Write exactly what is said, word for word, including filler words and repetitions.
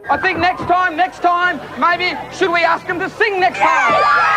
I think next time, next time, maybe should we ask them to sing next time?